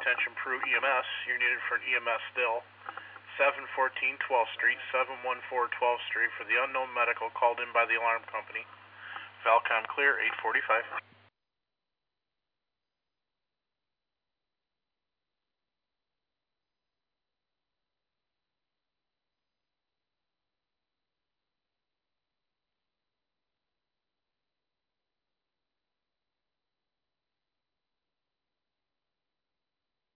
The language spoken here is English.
attention Peru EMS. You're needed for an EMS still. 714 12th Street, 714 12th Street for the unknown medical called in by the alarm company. Falcom clear, 845.